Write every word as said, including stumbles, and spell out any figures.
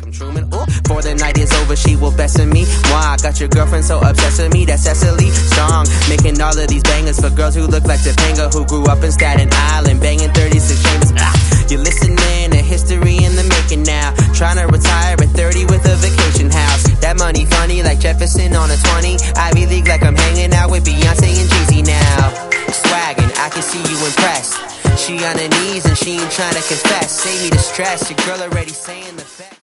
from Truman. Ooh, before the night is over, she will best in me. Why? Got your girlfriend so obsessed with me. That's Cecily Strong, making all of these bangers for girls who look like Topanga, who grew up in Staten Island, banging thirty-six chambers. Ah, you're listening to history in the making now. Trying to retire at thirty with a vacation house. That money funny like Jefferson on a twenty. Ivy League like I'm hanging out with Beyonce and Jay-Z now. Swaggin', I can see you impressed. She on her knees and she ain't trying to confess. Save me the stress, your girl already saying the best.